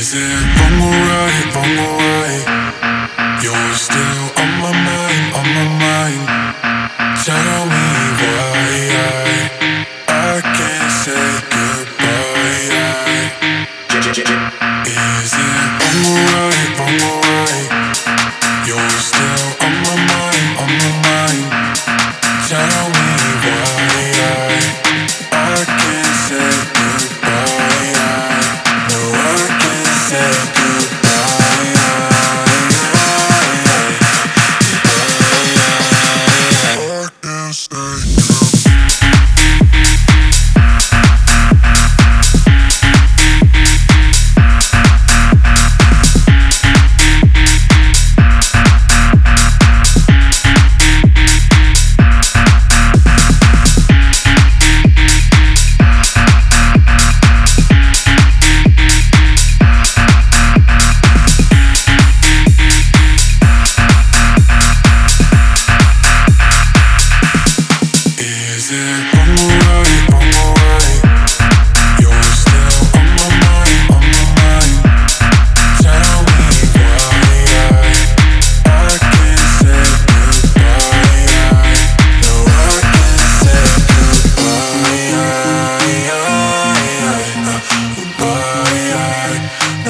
Is it wrong or right, wrong or right? You're still on my mind, on my mind. Tell me why I can't say goodbye. Is it wrong or right, wrong or right? You're still on my mind, on my mind. Tell me why I can't say goodbye. No, I can't say goodbye. I can't say Is it wrong or right, wrong or right? You're still on my mind, on my mind. Tell me why I can't say goodbye. No, I can't say goodbye. Goodbye.